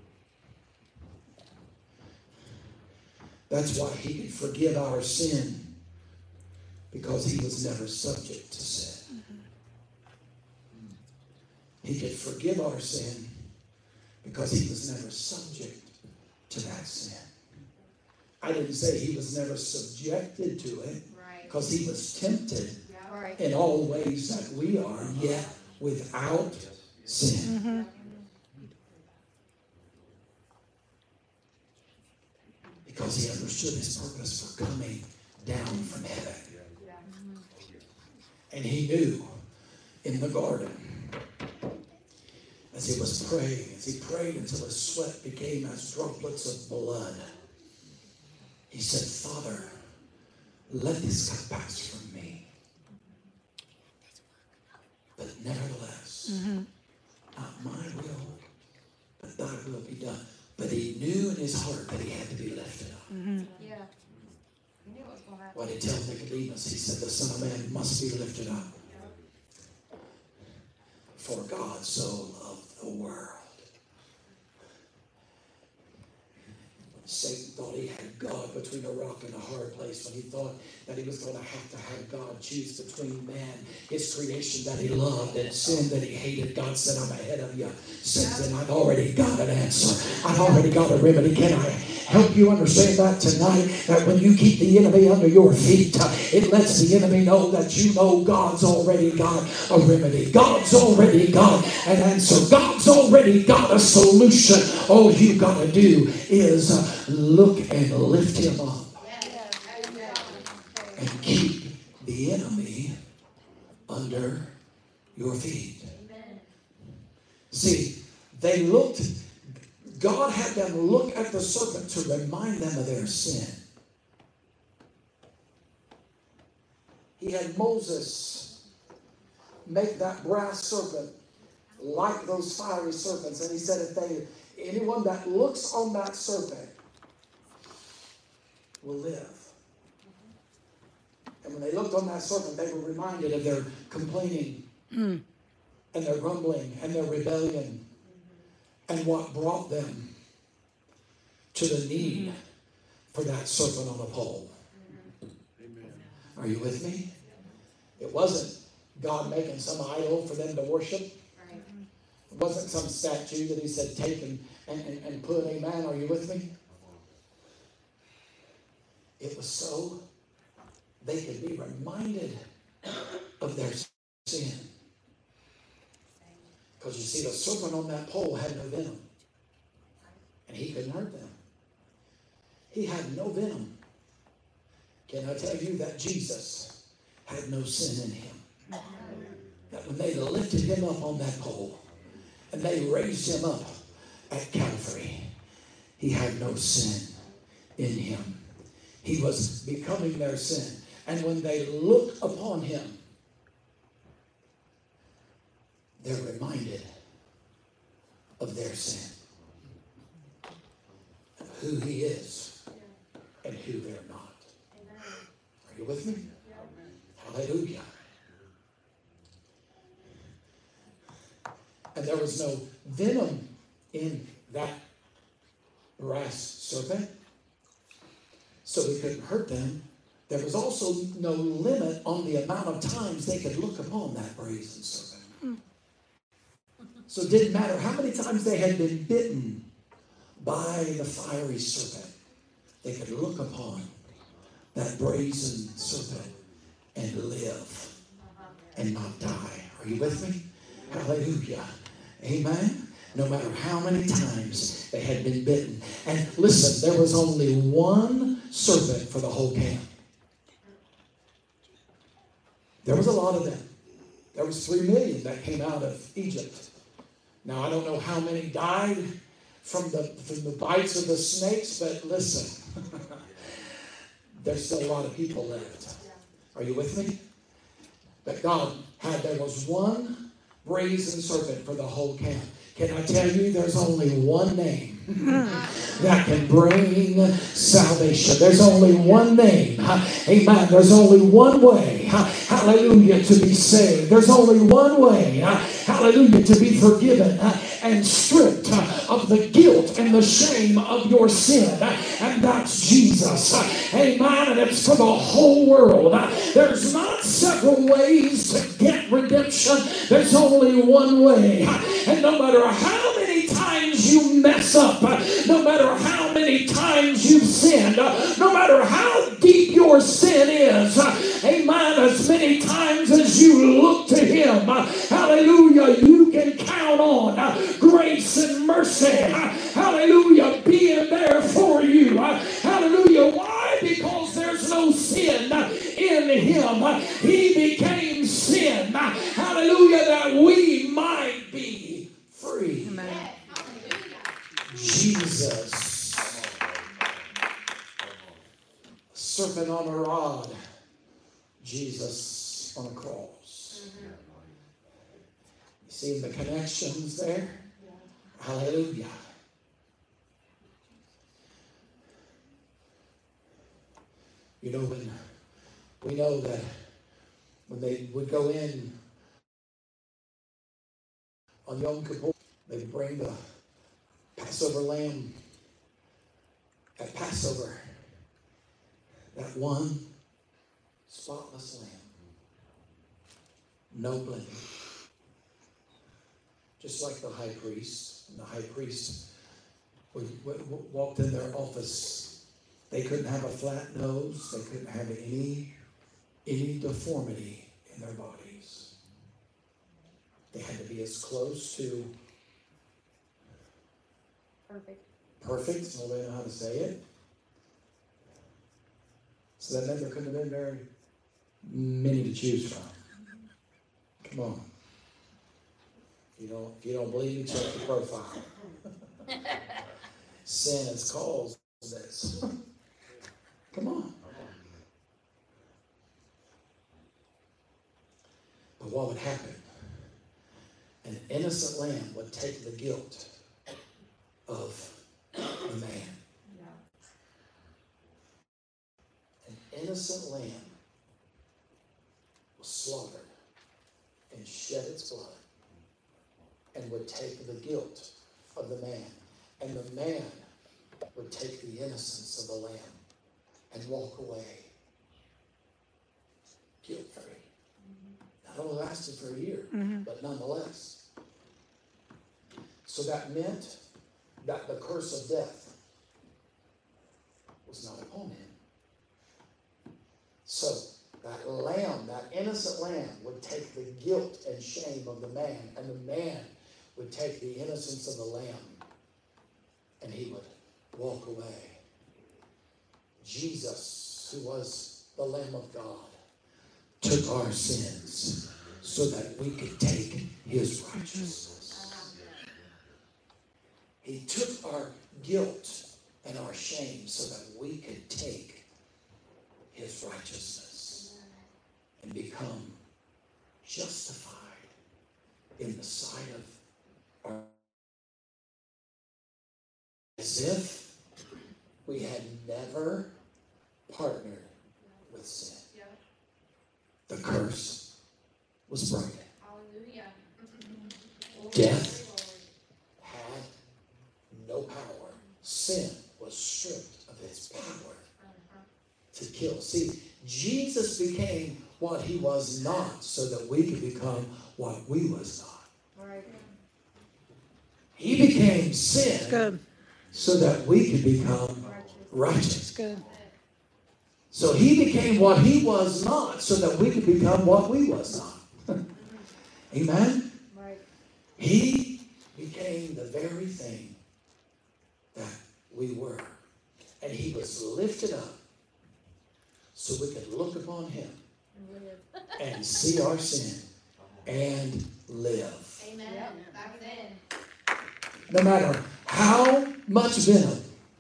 That's why he could forgive our sin, because he was never subject to sin. He could forgive our sin because he was never subject to that sin. I didn't say he was never subjected to it, because he was tempted right. in all ways that we are, yet without sin. Mm-hmm. Because he understood his purpose for coming down from heaven. And he knew in the garden, as he was praying, as he prayed until his sweat became as droplets of blood, he said, Father, let this cup pass from me. But nevertheless, mm-hmm. not my will, but thy will be done. But he knew in his heart that he had to be lifted up. Mm-hmm. Yeah. He knew what was going to happen. What did he tell Nicodemus? He said, the Son of Man must be lifted up. For God so loved the world. Satan thought he had God between a rock and a hard place, when he thought that he was going to have to have God choose between man, his creation that he loved, and sin that he hated. God said, I'm ahead of you, Satan. I've already got an answer. I've already got a remedy. Can I help you understand that tonight? That when you keep the enemy under your feet, it lets the enemy know that you know God's already got a remedy. God's already got an answer. God's already got a solution. All you got to do is uh, look and lift him up and keep the enemy under your feet. See, they looked, God had them look at the serpent to remind them of their sin. He had Moses make that brass serpent like those fiery serpents. And he said, if they, anyone that looks on that serpent will live. And when they looked on that serpent, they were reminded of their complaining mm. and their grumbling and their rebellion and what brought them to the need for that serpent on a pole. Amen. Are you with me? It wasn't God making some idol for them to worship. Right. It wasn't some statue that he said take and, and, and put, amen. Are you with me? It was so they could be reminded of their sin. Because you see, the serpent on that pole had no venom. And he couldn't hurt them. He had no venom. Can I tell you that Jesus had no sin in him? That when they lifted him up on that pole and they raised him up at Calvary, he had no sin in him. He was becoming their sin. And when they looked upon him, they're reminded of their sin, of who he is and who they're not. Are you with me? Hallelujah. And there was no venom in that brass serpent, so he couldn't hurt them. There was also no limit on the amount of times they could look upon that brazen serpent. So it didn't matter how many times they had been bitten by the fiery serpent. They could look upon that brazen serpent and live and not die. Are you with me? Hallelujah. Amen. No matter how many times they had been bitten. And listen, there was only one serpent for the whole camp. There was a lot of them. There was three million that came out of Egypt. Now, I don't know how many died from the, from the bites of the snakes, but listen, there's still a lot of people left. Are you with me? But God had, there was one brazen serpent for the whole camp. Can I tell you, there's only one name that can bring salvation. There's only one name. Amen. There's only one way. Hallelujah. To be saved. There's only one way. Hallelujah. To be forgiven and stripped of the guilt and the shame of your sin. And that's Jesus. Amen. And it's for the whole world. There's not several ways to get redemption. There's only one way. And no matter how many times you mess up, no matter how many times you've sinned, no matter how deep your sin is, amen, as many times as you look to him, hallelujah, you can count on grace and mercy, hallelujah, being there for you, hallelujah. Why? Because there's no sin in him. He became sin, hallelujah, that we might be free. Amen. Jesus. Serpent on a rod. Jesus on a cross. You see the connections there? Hallelujah. You know, when we know that when they would go in on Yom Kippur, they would bring the Passover lamb at Passover. That one spotless lamb. No blemish. Just like the high priest. And the high priest would, would, would walked in their office. They couldn't have a flat nose. They couldn't have any, any deformity in their bodies. They had to be as close to perfect. Perfect. Nobody know how to say it. So that meant there couldn't have been very many to choose from. Come on. If you don't, if you don't believe me, check the profile. Sin has caused this. Come on. But what would happen? an innocent lamb would take the guilt of the man. An innocent lamb was slaughtered and shed its blood and would take the guilt of the man. And the man would take the innocence of the lamb and walk away guilt-free. That only lasted for a year, mm-hmm. but nonetheless. So that meant that the curse of death was not upon him. So that lamb, that innocent lamb, would take the guilt and shame of the man, and the man would take the innocence of the lamb, and he would walk away. Jesus, who was the Lamb of God, took our sins so that we could take his righteousness. He took our guilt and our shame so that we could take his righteousness and become justified in the sight of our, as if we had never partnered with sin. The curse was broken. Hallelujah. Death had no power. Sin was stripped of its power to kill. See, Jesus became what he was not so that we could become what we was not. Right. He became sin so that we could become righteous. Good. So he became what he was not so that we could become what we was not. Amen? Right. He became the very thing that we were. And he was lifted up so we could look upon him and see our sin and live. Amen. Back then. No matter how much venom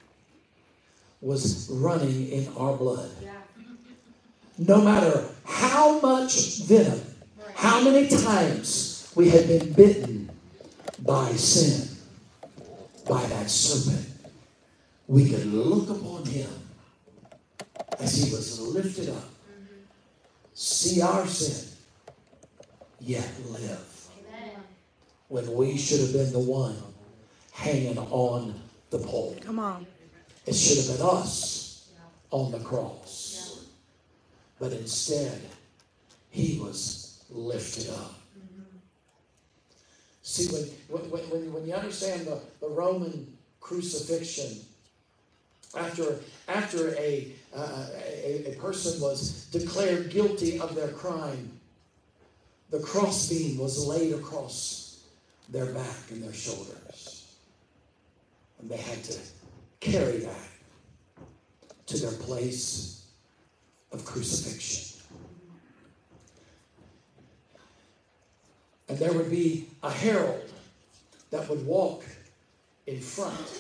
was running in our blood. Yeah. No matter how much venom, right. How many times we had been bitten by sin, by that serpent, we could look upon him as he was lifted up, mm-hmm. see our sin, yet live. Amen. When we should have been the one hanging on the pole. Come on. It should have been us on the cross. But instead, he was lifted up. Mm-hmm. See, when, when, when, when you understand the, the Roman crucifixion, after, after a, uh, a, a person was declared guilty of their crime, the crossbeam was laid across their back and their shoulders. And they had to carry that to their place of crucifixion. And there would be a herald that would walk in front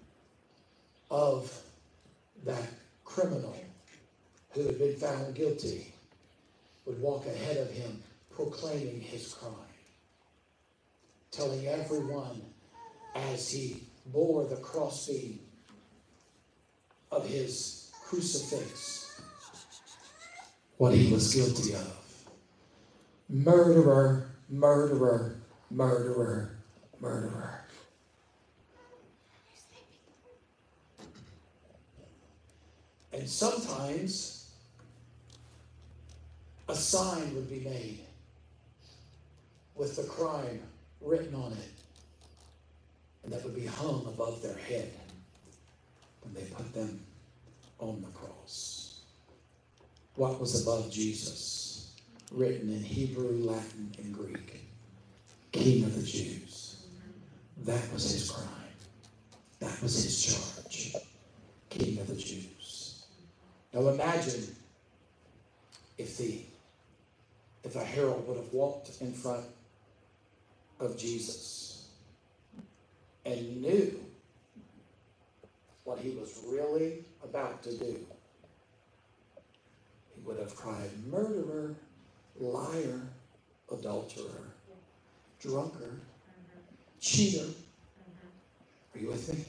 of that criminal who had been found guilty, would walk ahead of him proclaiming his crime, telling everyone as he bore the crossbeam of his crucifix what he was guilty of. Murderer, murderer, murderer, murderer. And sometimes a sign would be made with the crime written on it, and that would be hung above their head when they put them on the cross. What was above Jesus? Written in Hebrew, Latin, and Greek. King of the Jews. That was his crime. That was his charge. King of the Jews. Now imagine if the if a herald would have walked in front of Jesus and knew what he was really about to do. He would have cried, murderer, liar, adulterer. drunkard, cheater. Are you with me?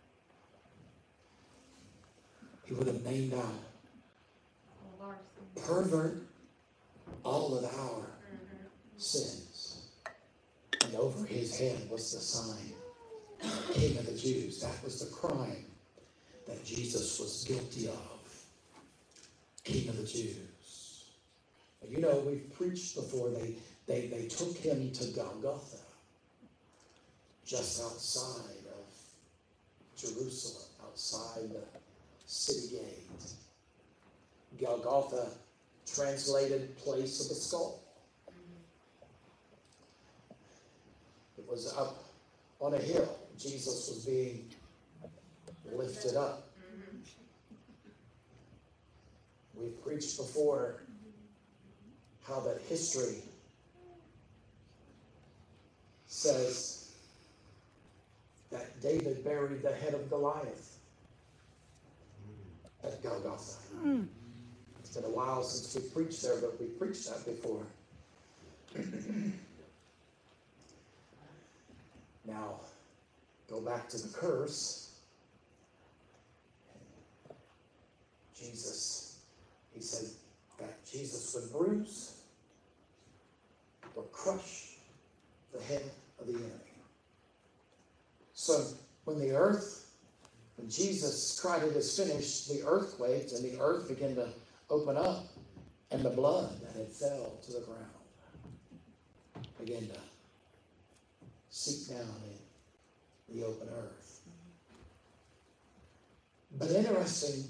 He would have named out pervert all of our sins. And over his head was the sign, King of the Jews. That was the crime that Jesus was guilty of. King of the Jews. You know, we've preached before, they, they, they took him to Golgotha, just outside of Jerusalem, outside the city gate. Golgotha, translated place of the skull. It was up on a hill. Jesus was being lifted up. We've preached before how that history says that David buried the head of Goliath at Golgotha. Mm. It's been a while since we preached there, but we preached that before. Now, go back to the curse. Jesus, he said that Jesus would bruise or crush the head of the enemy. So when the earth, when Jesus cried it is finished, the earth quaked and the earth began to open up, and the blood that had fell to the ground began to seep down in the open earth. But interesting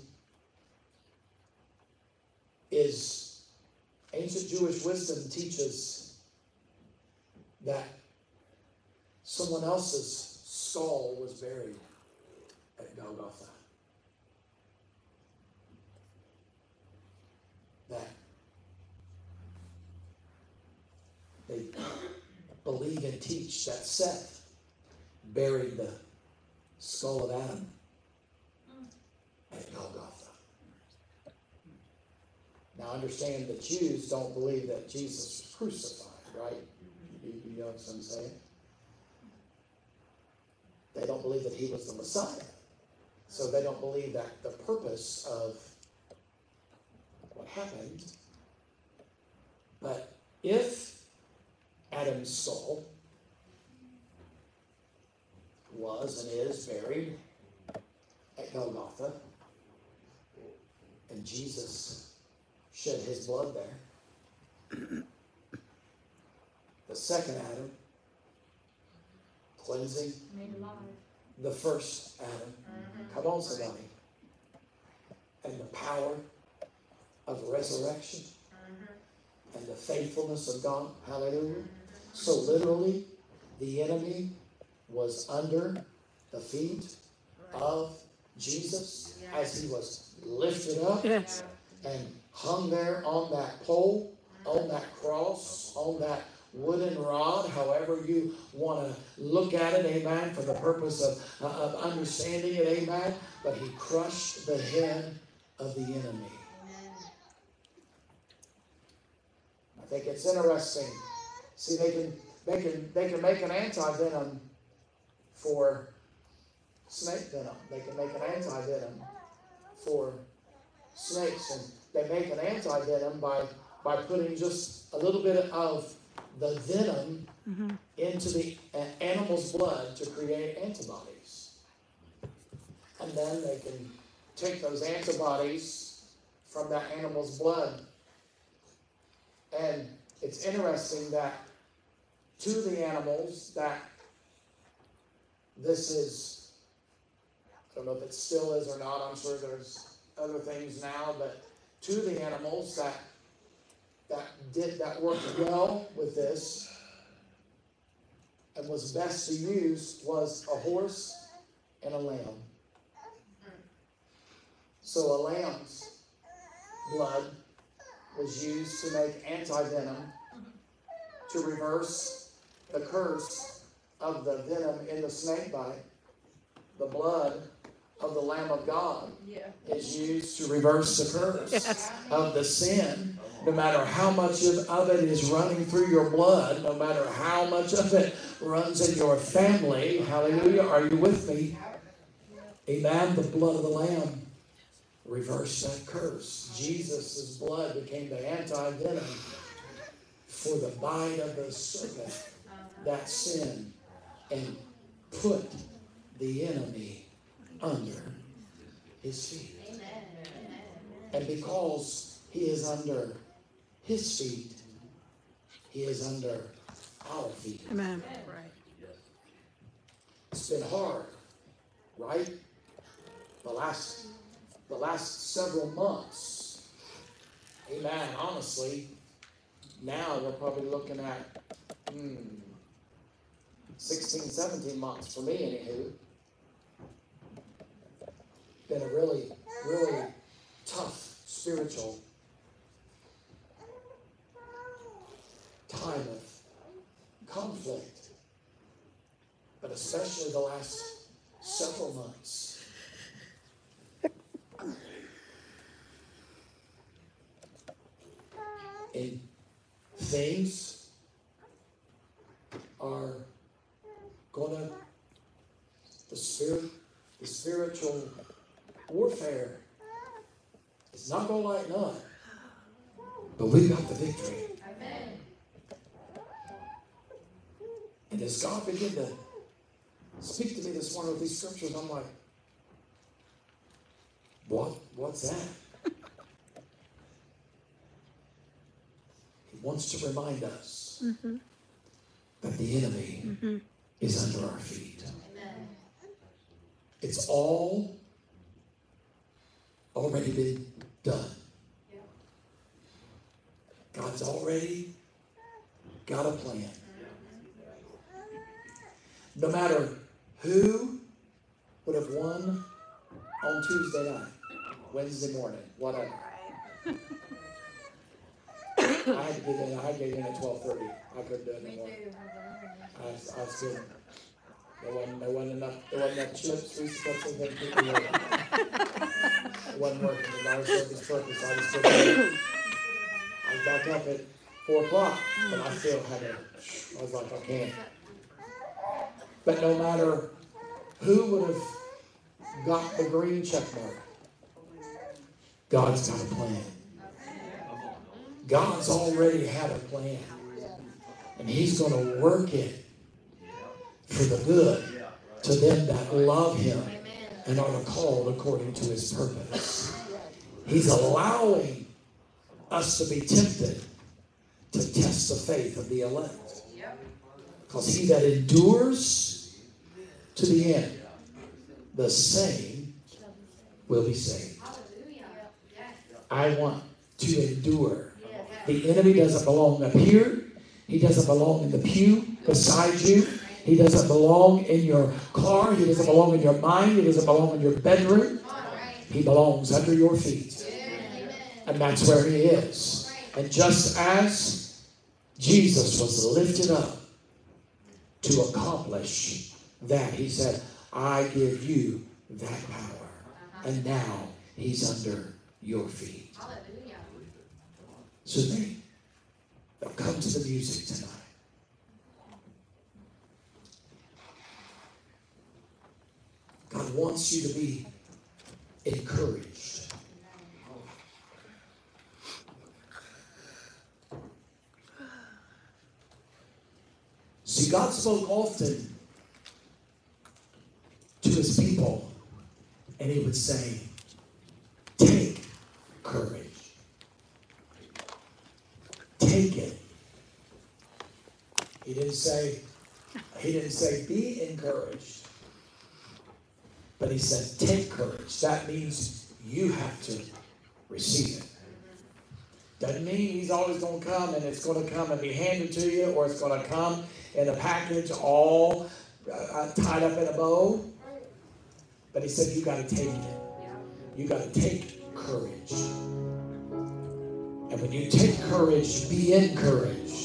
is ancient Jewish wisdom teaches that someone else's skull was buried at Golgotha. That they believe and teach that Seth buried the skull of Adam at Golgotha. Now understand, the Jews don't believe that Jesus was crucified, right? You, you know what I'm saying? They don't believe that he was the Messiah. So they don't believe that the purpose of what happened. But if Adam's skull was and is buried at Golgotha, and Jesus shed his blood there, the second Adam, cleansing the first Adam. Mm-hmm. Come on, somebody. And the power of resurrection mm-hmm. and the faithfulness of God. Hallelujah. Mm-hmm. So literally, the enemy was under the feet right. of Jesus yeah. as he was lifted up yes. and hung there on that pole, on that cross, on that wooden rod, however you want to look at it, amen, for the purpose of, uh, of understanding it, amen. But he crushed the head of the enemy. I think it's interesting. See, they can they can they can make an anti-venom for snake venom. They can make an anti-venom for snakes, and they make an anti-venom by by putting just a little bit of the venom mm-hmm. into the uh, animal's blood to create antibodies. And then they can take those antibodies from that animal's blood. And it's interesting that to the animals that this is, I don't know if it still is or not, I'm sure there's other things now, but to the animals that that did that worked well with this and was best to use was a horse and a lamb. So a lamb's blood was used to make anti-venom to reverse the curse of the venom in the snake bite. The blood of the Lamb of God Yeah. is used to reverse the curse Yes. of the sin. No matter how much of, of it is running through your blood, no matter how much of it runs in your family, hallelujah, are you with me? Amen. The blood of the Lamb reversed that curse. Jesus' blood became the anti-venom for the bite of the serpent, that sin, and put the enemy under his feet. And because he is under his feet, he is under our feet. Amen. Right. It's been hard, right? The last, the last several months. Amen. Honestly, now we're probably looking at hmm, sixteen, seventeen months for me, anywho. Been a really, really tough spiritual time of conflict, but especially the last several months. And things are gonna, the spirit, the spiritual warfare is not gonna lighten up, but we got the victory. And as God began to speak to me this morning with these scriptures, I'm like, what? What's that? He wants to remind us mm-hmm. that the enemy mm-hmm. is under our feet. Amen. It's all already been done. Yep. God's already got a plan. No matter who would have won on Tuesday night, Wednesday morning, whatever. I had to get in. I had to get in at twelve thirty. I couldn't do it anymore. I was, I was good. There wasn't, there wasn't enough. There wasn't enough chips. We supposed to have people working. It wasn't working. The Lord served His purpose. I just couldn't do it. I was back up at four o'clock, but I still had to. I was like, I can't. But no matter who would have got the green check mark, God's got a plan. God's already had a plan. And He's going to work it for the good to them that love Him and are called according to His purpose. He's allowing us to be tempted to test the faith of the elect. Because he that endures to the end, the same will be saved. I want to endure. The enemy doesn't belong up here. He doesn't belong in the pew beside you. He doesn't belong in your car. He doesn't belong in your mind. He doesn't belong in your bedroom. He belongs under your feet. And that's where he is. And just as Jesus was lifted up to accomplish that, he said, I give you that power. And now he's under your feet. So they, they'll come to the music tonight. God wants you to be encouraged. See, God spoke often to his people, and he would say, take courage. Take it. He didn't say, he didn't say be encouraged. But he said, take courage. That means you have to receive it. Doesn't mean he's always going to come and it's going to come and be handed to you, or it's going to come in a package all uh, tied up in a bow. But he said, you got to take it. You got to take courage. And when you take courage, be encouraged.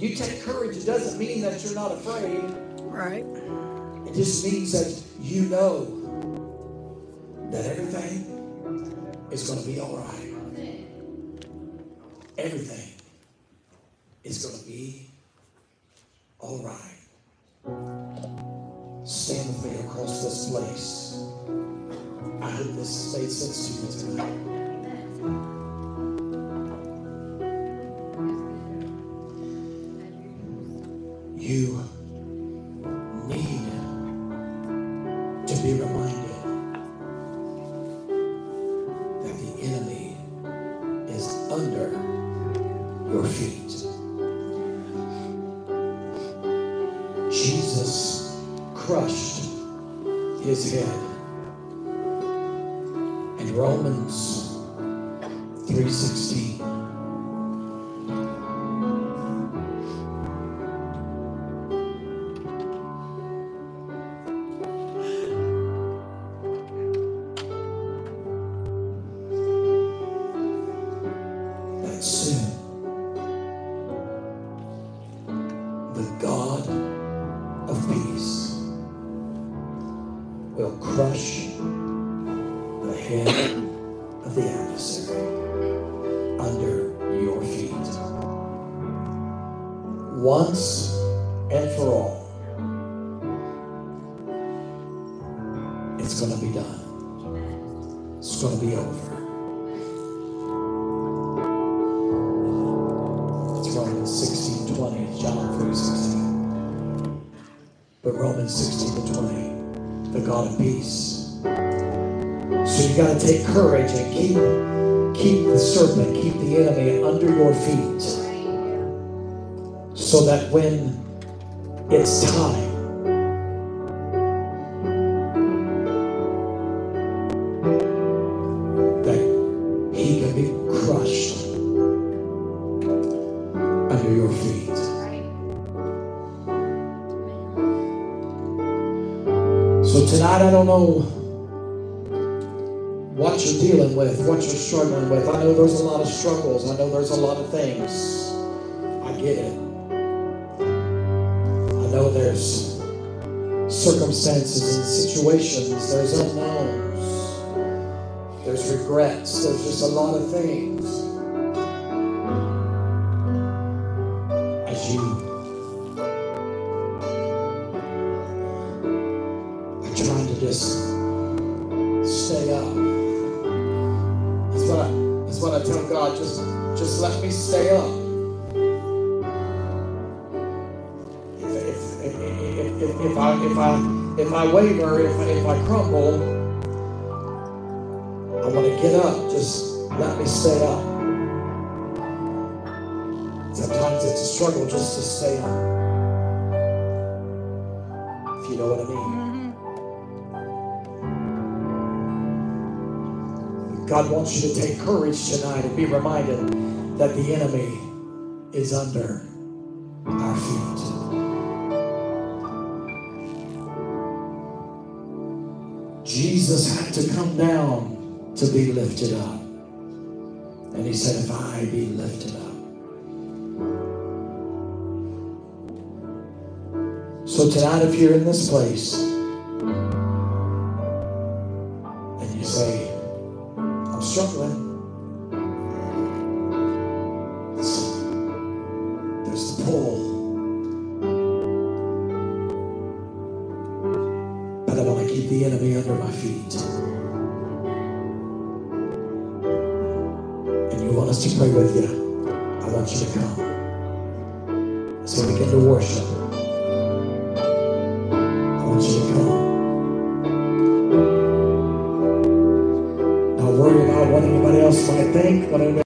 you take courage, it doesn't mean that you're not afraid. Right. It just means that you know that everything is going to be all right. Everything is going to be all right. Stand with me across this place. I hope this made sense to you tonight. You need to be reminded that the enemy is under your feet. Jesus crushed his head. In Romans three sixteen. Crush the head of the adversary under your feet. Once and for all. It's going to be done. It's going to be over. It's Romans sixteen twenty. It's John three sixteen. But Romans sixteen to twenty. The God of peace. So you got to take courage and keep keep the serpent, keep the enemy under your feet, so that when it's time, that he can be crushed under your feet. So tonight, I don't know what you're dealing with, what you're struggling with. I know there's a lot of struggles. I know there's a lot of things. I get it. I know there's circumstances and situations. There's unknowns. There's regrets. There's just a lot of things. As you trying to just stay up. That's what I, that's what I tell God. Just, just let me stay up. If, if, if, if, if, I, if, I, if I waver, if I, if I crumble, I want to get up. Just let me stay up. Sometimes it's a struggle just to stay up. If you know what I mean. God wants you to take courage tonight and be reminded that the enemy is under our feet. Jesus had to come down to be lifted up. And he said, if I be lifted up. So tonight, if you're in this place and you say, struggling. There's the pull. But I want to keep the enemy under my feet. And you want us to pray with you. I want you to come. So begin to worship. I want you to come. Worry about what anybody else might think, what anybody